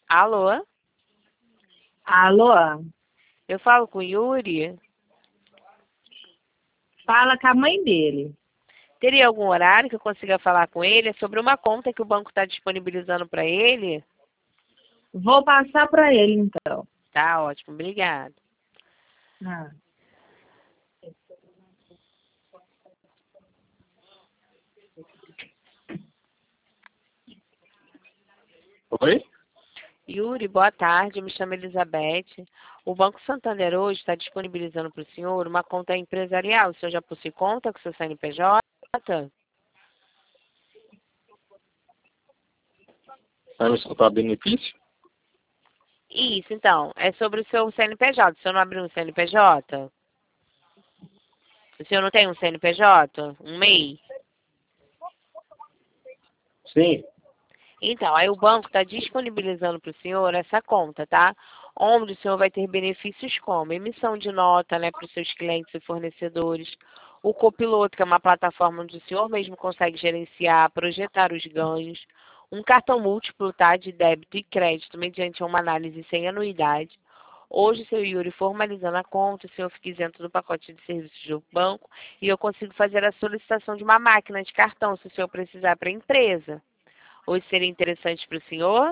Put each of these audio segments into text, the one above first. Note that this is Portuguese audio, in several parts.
Alô? Alô? Eu falo com o Yuri? Fala com a mãe dele. Teria algum horário que eu consiga falar com ele? É sobre uma conta que o banco está disponibilizando para ele? Vou passar para ele, então. Tá ótimo, obrigada. Ah. Oi? Yuri, boa tarde, me chamo Elizabeth. O Banco Santander hoje está disponibilizando para o senhor uma conta empresarial. O senhor já possui conta com seu CNPJ? Vai me soltar benefício? Isso, então, é sobre o seu CNPJ. O senhor não abriu um CNPJ? O senhor não tem um CNPJ? Um MEI? Sim. Então, aí o banco está disponibilizando para o senhor essa conta, tá? Onde o senhor vai ter benefícios como emissão de nota, né, para os seus clientes e fornecedores. O copiloto, que é uma plataforma onde o senhor mesmo consegue gerenciar, projetar os ganhos. Um cartão múltiplo, tá, de débito e crédito, mediante uma análise sem anuidade. Hoje, seu Yuri, formalizando a conta, o senhor fica isento do pacote de serviços do banco e eu consigo fazer a solicitação de uma máquina de cartão, se o senhor precisar para a empresa. Hoje seria interessante para o senhor?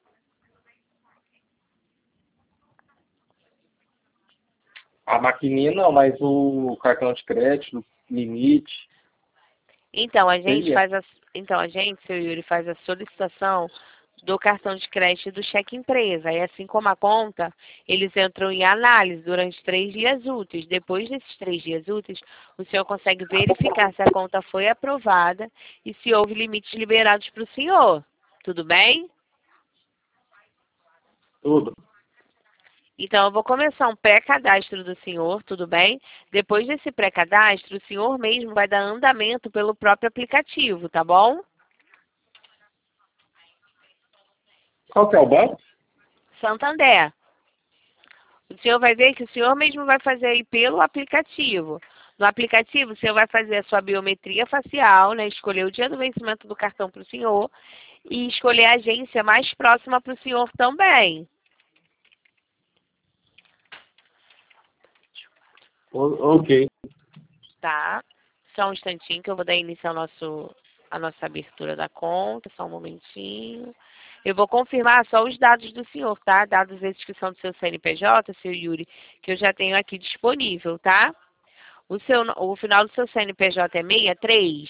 A maquininha não, mas o cartão de crédito, limite, Então, a gente seria. faz a, então, a gente, seu Yuri, faz a solicitação do cartão de crédito e do cheque empresa. E assim como a conta, eles entram em análise durante 3 dias úteis. Depois desses 3 dias úteis, o senhor consegue verificar se a conta foi aprovada e se houve limites liberados para o senhor. Tudo bem? Tudo. Então, eu vou começar um pré-cadastro do senhor, tudo bem? Depois desse pré-cadastro, o senhor mesmo vai dar andamento pelo próprio aplicativo, tá bom? Qual que é o banco? Santander. O senhor vai ver que o senhor mesmo vai fazer aí pelo aplicativo. No aplicativo, o senhor vai fazer a sua biometria facial, né? Escolher o dia do vencimento do cartão para o senhor e escolher a agência mais próxima para o senhor também. Ok. Tá? Só um instantinho que eu vou dar início a nossa abertura da conta, só um momentinho. Eu vou confirmar só os dados do senhor, tá? Dados esses que são do seu CNPJ, seu Yuri, que eu já tenho aqui disponível, tá? O final do seu CNPJ é 63?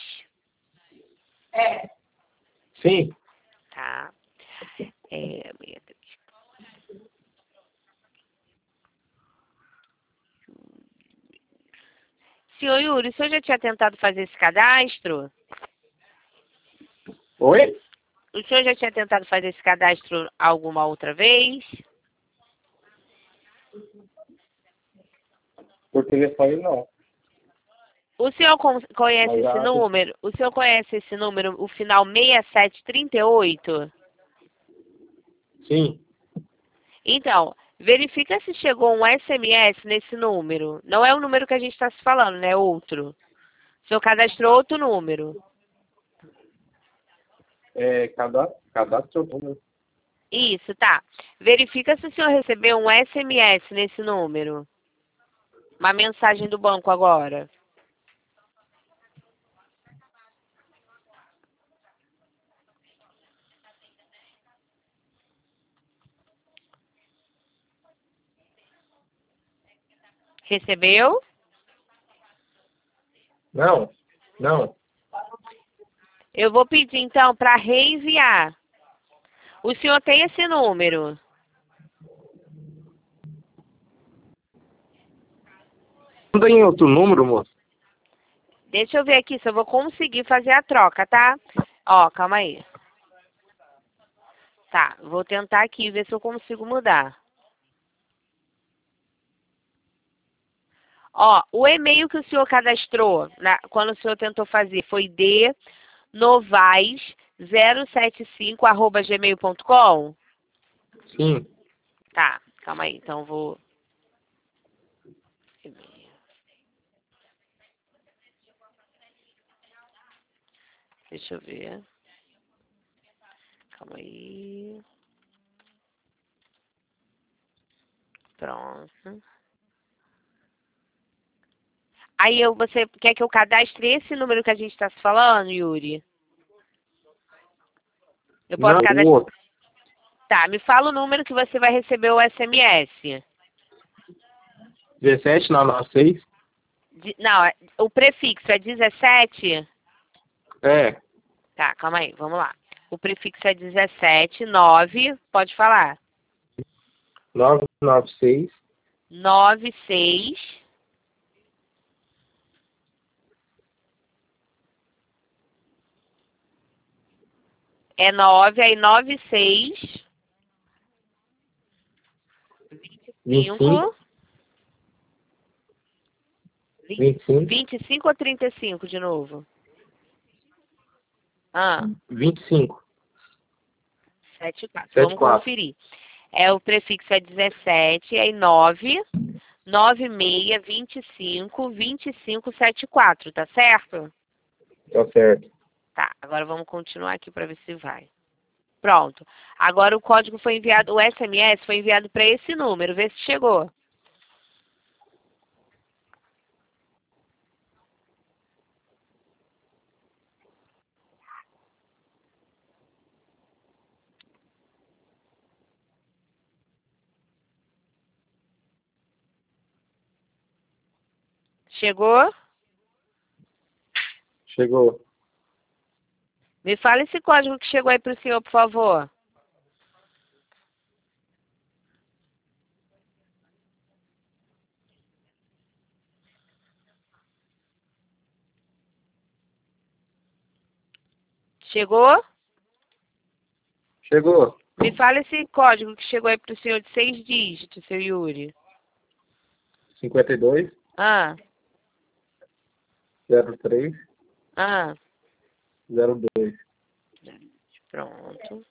Sim. Tá. É 63. Senhor Yuri, o senhor já tinha tentado fazer esse cadastro? Oi? O senhor já tinha tentado fazer esse cadastro alguma outra vez? Por telefone não. O senhor conhece Mas esse número? O senhor conhece esse número, o final 6738? Sim. Então, verifica se chegou um SMS nesse número. Não é o número que a gente está se falando, né? Outro. O senhor cadastrou outro número. É, cadastro o número. Isso, tá. Verifica se o senhor recebeu um SMS nesse número. Uma mensagem do banco agora. Recebeu? Não. Não. Eu vou pedir então para reenviar. O senhor tem esse número? Não tem outro número, moço? Deixa eu ver aqui se eu vou conseguir fazer a troca, tá? Ó, calma aí. Tá, vou tentar aqui ver se eu consigo mudar. Ó, o e-mail que o senhor cadastrou quando o senhor tentou fazer foi dnovais075@gmail.com? Sim. Tá, calma aí, então vou. Deixa eu ver. Calma aí. Pronto. Aí você quer que eu cadastre esse número que a gente está se falando, Yuri? Eu posso Não, o cadastrar? outro. Tá, me fala o número que você vai receber o SMS. 17996. Não, o prefixo é 17? É. Tá, calma aí, vamos lá. O prefixo é 17, 9, pode falar. 996. 96. É 9, aí 96. 25. 25. 25 ou 35 de novo? Ah, 25. 74. Vamos 74. conferir. O prefixo é 17, aí 9, 96, 25, 25, 74, tá certo? Tá certo. Tá, agora vamos continuar aqui para ver se vai. Pronto. Agora o código foi enviado, o SMS foi enviado para esse número, vê se chegou. Chegou? Chegou. Me fala esse código que chegou aí para o senhor, por favor. Chegou? Chegou. Me fala esse código que chegou aí para o senhor de 6 dígitos, seu Yuri. 52. Ah, 03. ah, 02. pronto.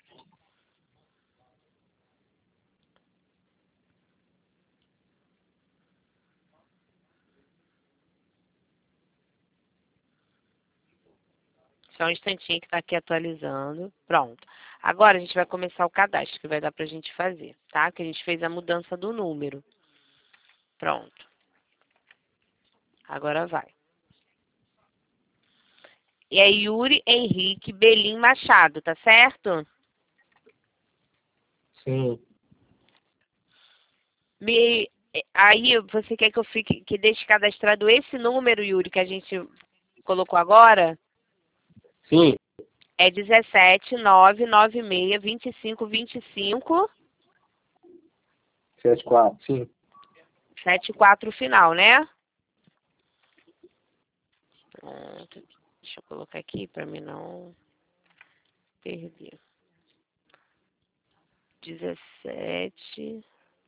Só um instantinho que está aqui atualizando. Pronto. Agora a gente vai começar o cadastro, que vai dar para a gente fazer, tá? Que a gente fez a mudança do número. Pronto. Agora vai. E é Yuri Henrique Belim Machado, tá certo? Sim. Aí você quer que eu que deixe cadastrado esse número, Yuri, que a gente colocou agora? Sim. É 17 996 25 25 74. Sim. 74 final, né? Pronto. Deixa eu colocar aqui para mim não perder. 17.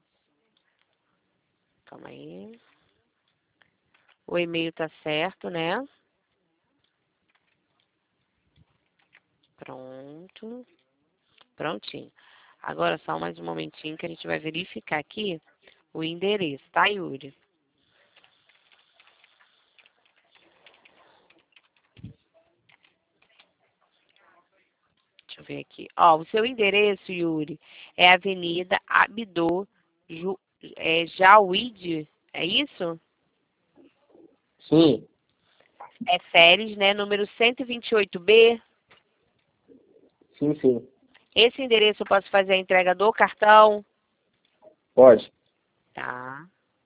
Calma aí. O e-mail tá certo, né? Pronto. Prontinho. Agora só mais um momentinho que a gente vai verificar aqui o endereço, tá, Yuri? Deixa eu ver aqui. Ó, o seu endereço, Yuri, é Avenida Abdô Jauide, é isso? Sim. É Séries, né? Número 128B. Sim, sim. Esse endereço eu posso fazer a entrega do cartão? Pode. Tá.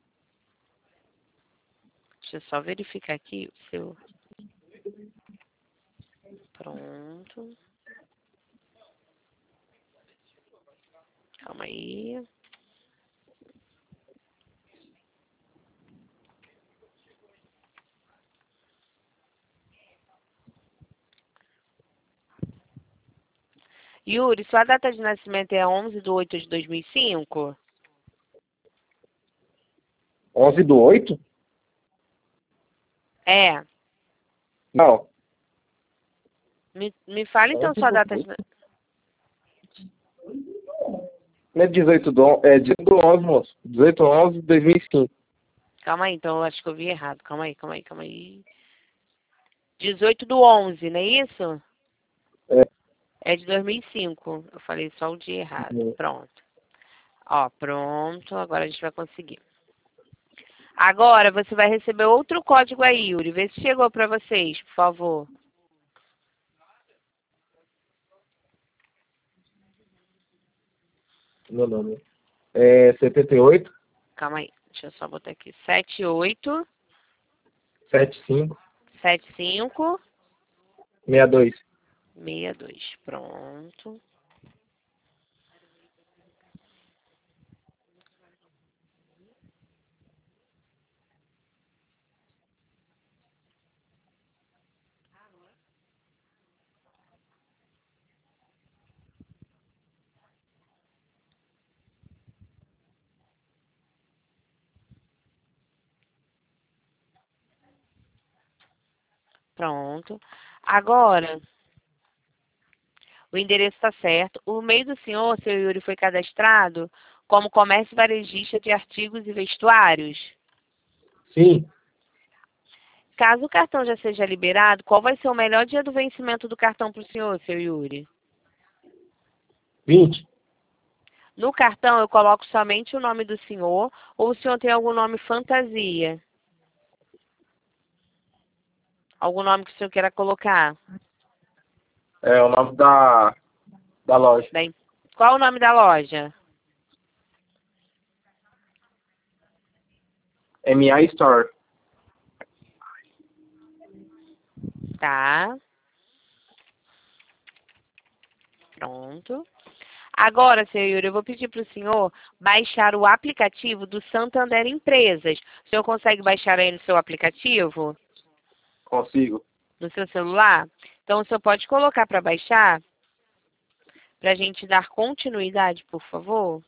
Deixa eu só verificar aqui o seu. Pronto. Calma aí. Yuri, sua data de nascimento é 11/8/2005? 11/8? É. Não. Me fala então sua data de... 11/8? Não é 18/11, moço. 18/11/2005. Calma aí, então eu acho que eu vi errado. Calma aí. 18/11, não é isso? É. É de 2005. Eu falei só o dia errado. Pronto. Ó, pronto. Agora a gente vai conseguir. Agora você vai receber outro código aí, Yuri. Vê se chegou para vocês, por favor. Meu nome é 78 Calma aí. Deixa eu só botar aqui. 78 75 75 62. 62. Pronto. Pronto. Agora, o endereço está certo. O e-mail do senhor, seu Yuri, foi cadastrado como comércio varejista de artigos e vestuários. Sim, Caso o cartão já seja liberado, qual vai ser o melhor dia do vencimento do cartão para o senhor, seu Yuri? 20. No cartão eu coloco somente o nome do senhor ou o senhor tem algum nome fantasia? Algum nome que o senhor queira colocar? É o nome da loja. Bem, qual o nome da loja? MA Store. Tá. Pronto. Agora, senhor Yuri, eu vou pedir para o senhor baixar o aplicativo do Santander Empresas. O senhor consegue baixar aí no seu aplicativo? Consigo. No seu celular? Então, o senhor pode colocar para baixar? Para a gente dar continuidade, por favor?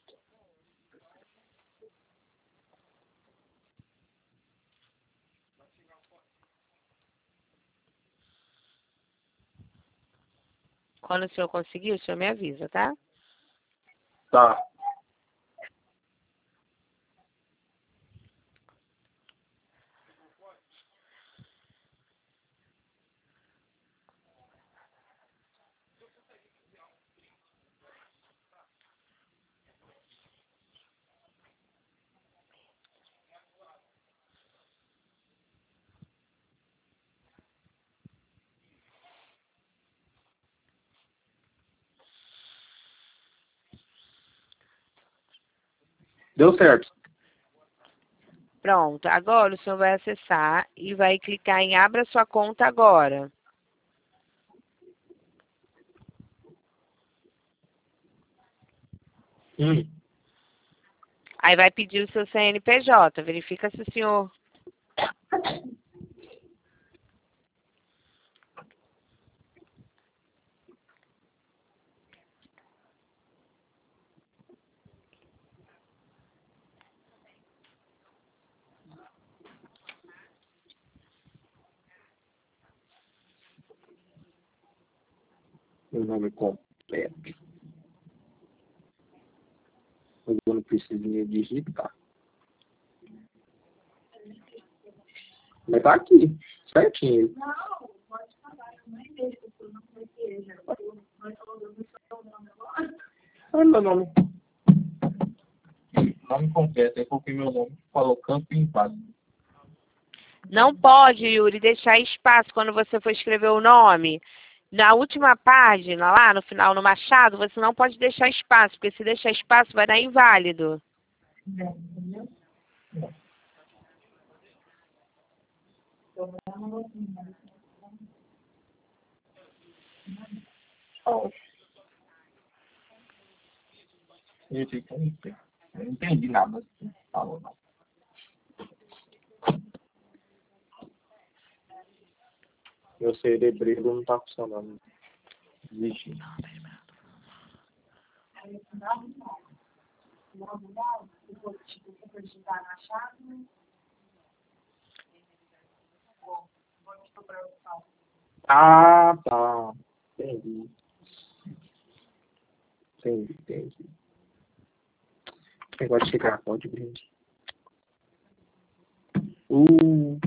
Quando o senhor conseguir, o senhor me avisa, tá? Tá. Deu certo. Pronto. Agora o senhor vai acessar e vai clicar em Abra sua conta agora. Aí vai pedir o seu CNPJ. Verifica se o senhor... Meu nome completo. Eu não preciso me digitar. Mas tá aqui. Certinho. Olha meu nome. Nome completo. Aí coloquei meu nome. Falou Campo Inválido. Não pode, Yuri, deixar espaço quando você for escrever o nome. Na última página, lá no final, no Machado, você não pode deixar espaço, porque se deixar espaço vai dar inválido. Gente, eu não entendi nada. Falou, não. Meu cerebro não tá funcionando. Vixe. Ah, tá. Entendi. Entendi. Negócio de chegar código, gente. Uh.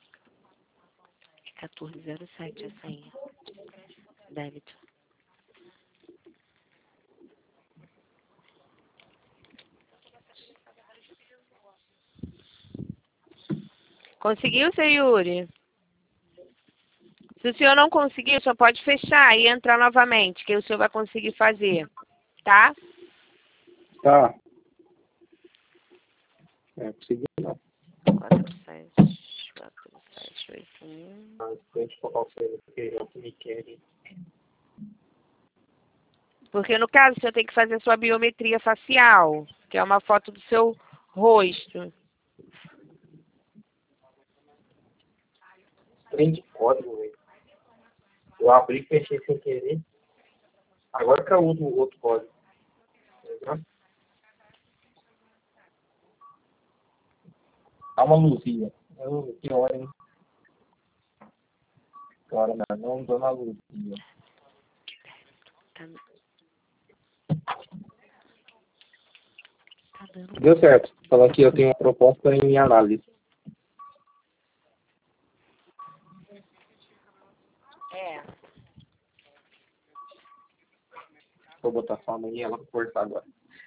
1407 a senha. Débito. Conseguiu, seu Yuri? Se o senhor não conseguir, só pode fechar e entrar novamente, que o senhor vai conseguir fazer, tá? Tá. Consegui não. 4781. Deixa eu colocar o seu que me querem. Porque no caso, o senhor tem que fazer sua biometria facial, que é uma foto do seu rosto. Trem de código, velho. Eu abri e fechei sem querer. Agora que eu uso o outro código. Dá uma luzinha. Que hora, hein? Que hora, não dou na luzinha. Deu certo. Falando que eu tenho uma proposta em análise. É. Vou botar só amanhã e ela vai cortar agora.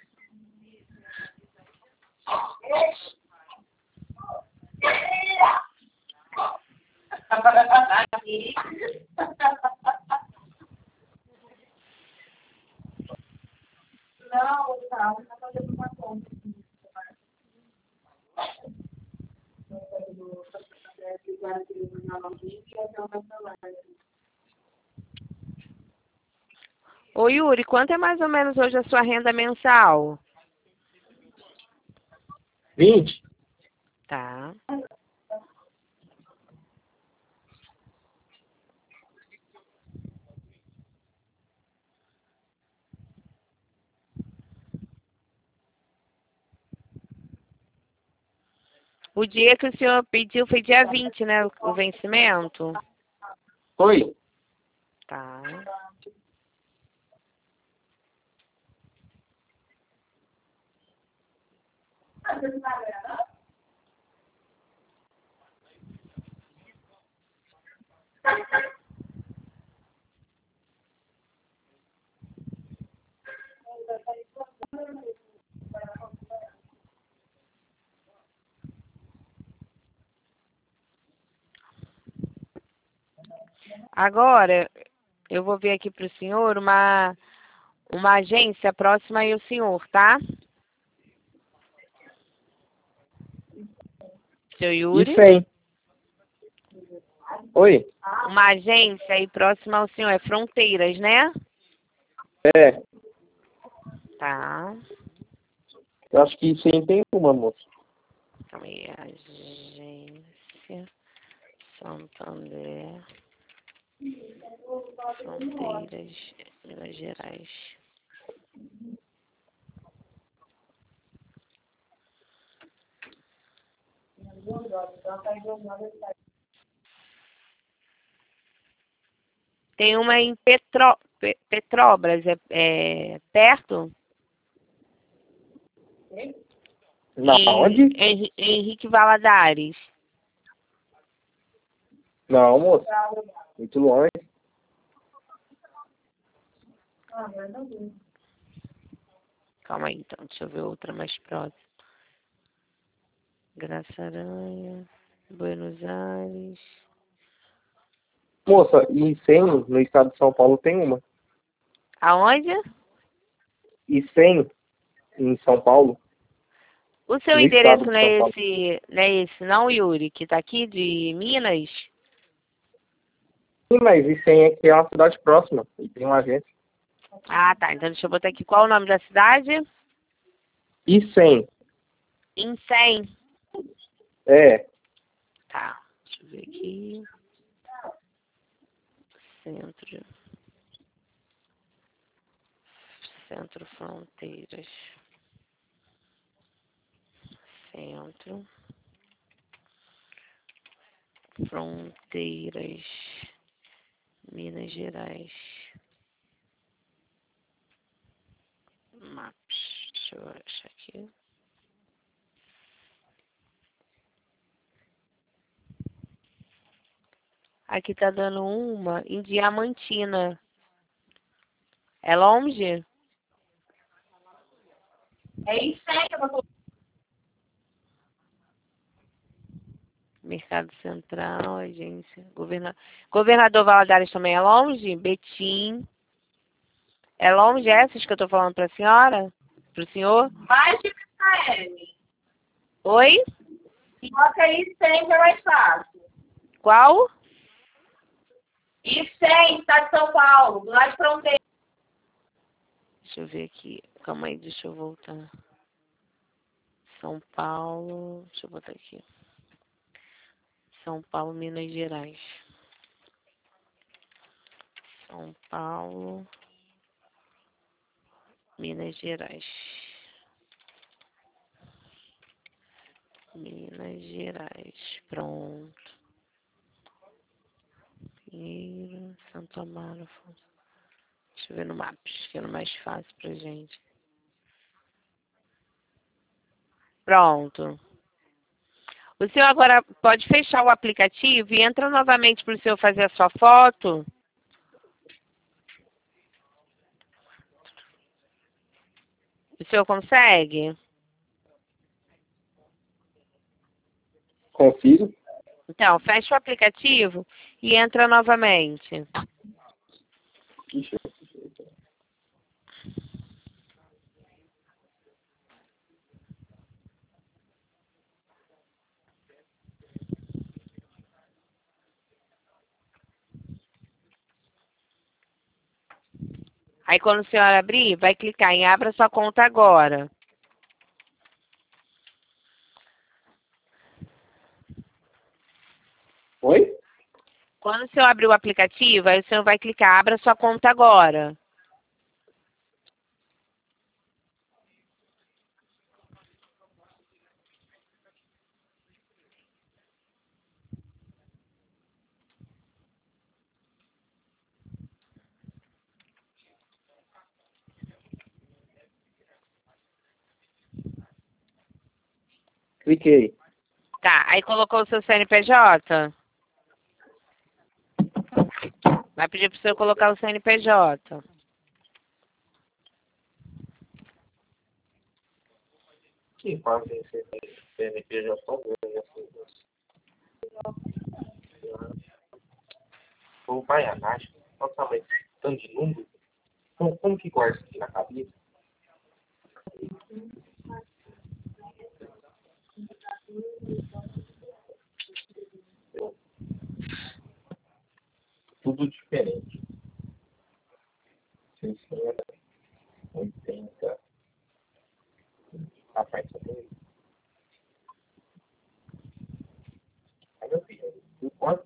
Não, tá fazendo uma conta. Ô Yuri, quanto é mais ou menos hoje a sua renda mensal? 20? Tá. O dia que o senhor pediu foi dia 20, né? O vencimento? Foi? Tá. Agora, eu vou ver aqui para o senhor uma agência próxima aí ao senhor, tá? Seu Yuri? E 100? Oi? Uma agência aí próxima ao senhor. É Fronteiras, né? É. Tá. Eu acho que 100 tem uma, moço. Calma aí. Agência Santander. Fronteiras, Minas Gerais. Tem uma em Petrobras, é perto? Na onde? Henrique Valadares. Não, moço. Muito longe. Calma aí, então. Deixa eu ver outra mais próxima. Graça Aranha, Buenos Aires. Moça, e 100 no estado de São Paulo tem uma. Aonde? E 100 em São Paulo. O seu No endereço estado de não São é Paulo. esse, não, Yuri? Que tá aqui de Minas? Sim, mas e 100 aqui é uma cidade próxima. E tem uma agência. Ah, tá. Então deixa eu botar aqui. Qual o nome da cidade? E 100? Em 100. É. Tá. Deixa eu ver aqui. Centro. Centro Fronteiras. Centro. Fronteiras. Minas Gerais. Maps. Deixa eu achar aqui. Aqui tá dando uma em Diamantina. É longe? É isso aí que eu vou Mercado Central, agência. Governador Valadares também é longe? Betim. É longe essas que eu tô falando pra senhora? Pro senhor? Mais de KM. Oi? Coloca aí 100 que é mais fácil. Qual? E 100, estado de São Paulo, do lado de fronteira. Deixa eu ver aqui. Calma aí, deixa eu voltar. São Paulo. Deixa eu botar aqui. São Paulo, Minas Gerais. São Paulo, Minas Gerais. Minas Gerais. Pronto. Pinheiro, Santo Amaro. Deixa eu ver no Maps, que é o mais fácil pra gente. Pronto. O senhor agora pode fechar o aplicativo e entra novamente para o senhor fazer a sua foto. O senhor consegue? Consigo? Então, fecha o aplicativo e entra novamente. Ixi, Aí, quando o senhor abrir, vai clicar em Abra sua conta agora. Oi? Quando o senhor abrir o aplicativo, aí o senhor vai clicar Abra sua conta agora. Cliquei. Tá, aí colocou o seu CNPJ? Vai pedir para o senhor colocar o CNPJ. Que fazem esse CNPJ tão grande assim? Ou vai a caixa? Nossa, mas tanto de número? Como que guarda isso aqui na cabeça? Tudo diferente. 60, 80. Rapaz, só tem. Aí meu filho, eu posso.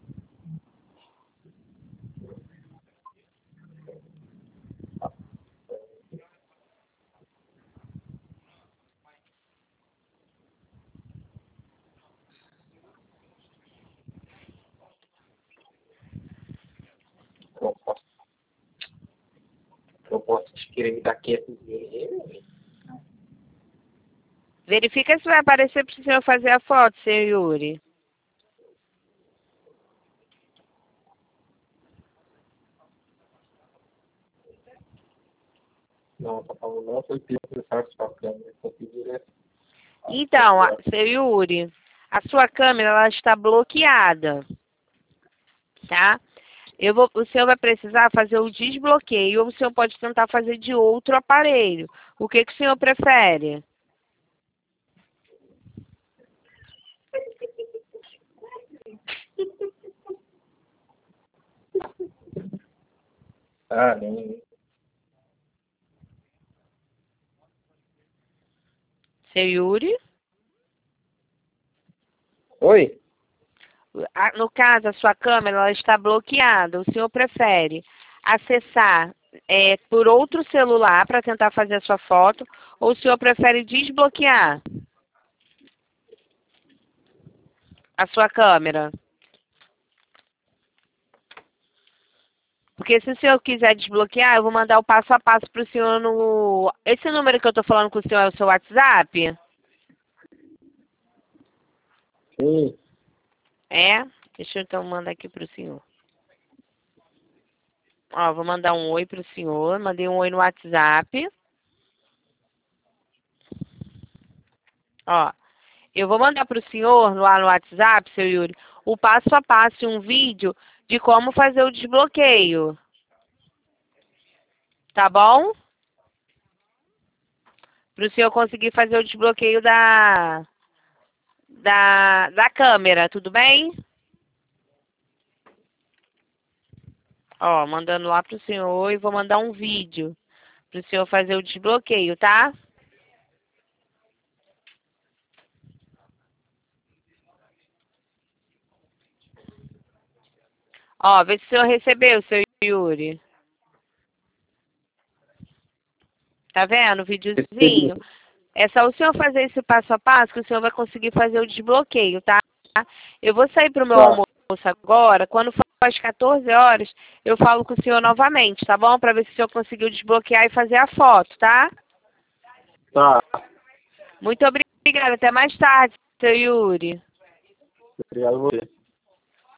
Eu posso querer me dar quieto mesmo. Verifica se vai aparecer para o senhor fazer a foto, senhor Yuri. Não, tá falando, não foi pego por sua câmera. Conseguir é. Então, seu Yuri, a sua câmera ela está bloqueada, tá? O senhor vai precisar fazer o desbloqueio ou o senhor pode tentar fazer de outro aparelho. O que o senhor prefere? Ah, nem. Seu Yuri? Oi? No caso, a sua câmera ela está bloqueada. O senhor prefere acessar por outro celular para tentar fazer a sua foto ou o senhor prefere desbloquear a sua câmera? Porque se o senhor quiser desbloquear, eu vou mandar o passo a passo para o senhor no... Esse número que eu estou falando com o senhor é o seu WhatsApp? Sim. É? Deixa eu então mandar aqui para o senhor. Ó, vou mandar um oi para o senhor. Mandei um oi no WhatsApp. Ó, Eu vou mandar para o senhor lá no WhatsApp, seu Yuri, o passo a passo e um vídeo de como fazer o desbloqueio. Tá bom? Para o senhor conseguir fazer o desbloqueio da câmera, tudo bem? Ó, mandando lá para o senhor e vou mandar um vídeo para o senhor fazer o desbloqueio, tá? Ó, vê se o senhor recebeu, seu Yuri. Tá vendo o videozinho? É só o senhor fazer esse passo a passo que o senhor vai conseguir fazer o desbloqueio, tá? Eu vou sair pro meu almoço agora. Quando for às 14 horas, eu falo com o senhor novamente, tá bom? Para ver se o senhor conseguiu desbloquear e fazer a foto, tá? Tá. Muito obrigada. Até mais tarde, seu Yuri. Obrigado a você.